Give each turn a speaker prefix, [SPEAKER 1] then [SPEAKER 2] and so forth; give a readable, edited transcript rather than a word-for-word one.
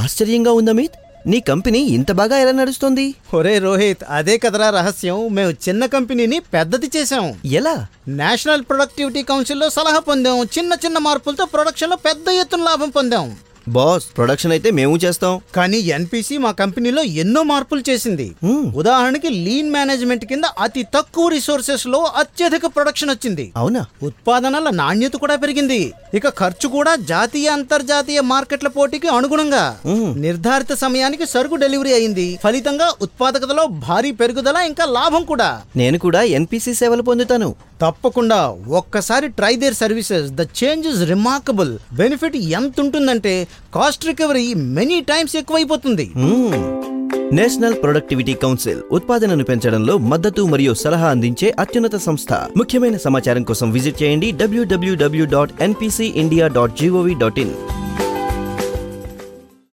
[SPEAKER 1] ఆశ్చర్యంగా ఉందమిత్, నీ కంపెనీ ఇంత బాగా ఎలా నడుస్తోంది?
[SPEAKER 2] ఒరే రోహిత్, అదే కదరా రహస్యం. మేము చిన్న కంపెనీని పెద్దది చేశాం.
[SPEAKER 1] ఎలా?
[SPEAKER 2] నేషనల్ ప్రొడక్టివిటీ కౌన్సిల్లో సలహా పొందాం. చిన్న చిన్న మార్పులతో ప్రొడక్షన్లో పెద్ద ఎత్తున లాభం పొందాం.
[SPEAKER 1] బాస్, ప్రొడక్షన్ అయితే మేము చేస్తాం.
[SPEAKER 2] కానీ ఎన్పిసి మా కంపెనీలో ఎన్నో మార్పులు చేసింది. ఉదాహరణకి లీన్ మేనేజ్మెంట్ కింద అతి తక్కువ రిసోర్సెస్ లో అత్యధిక ప్రొడక్షన్ వచ్చింది.
[SPEAKER 1] అవునా?
[SPEAKER 2] ఉత్పాదనల నాణ్యత కూడా పెరిగింది. ఇక ఖర్చు కూడా జాతీయ అంతర్జాతీయ మార్కెట్ల పోటీకి అనుగుణంగా నిర్ధారిత సమయానికి సరుకు డెలివరీ అయింది. ఫలితంగా ఉత్పాదకతలో భారీ పెరుగుదల, ఇంకా లాభం కూడా.
[SPEAKER 1] నేను కూడా ఎన్పిసి సేవలు పొందుతాను.
[SPEAKER 2] తప్పకుండా ఒక్కసారి try their services. The change is remarkable. Benefit ఎంత ఉంటుందంటే కాస్ట్ రికవరీ మెనీ టైమ్స్ ఎక్కువైపోతుంది.
[SPEAKER 1] నేషనల్ ప్రొడక్టివిటీ కౌన్సిల్ ఉత్పాదనను పెంచడంలో మద్దతు మరియు సలహా అందించే అత్యున్నత సంస్థ. ముఖ్యమైన సమాచారం కోసం విజిట్ చేయండి www.npcindia.gov.in.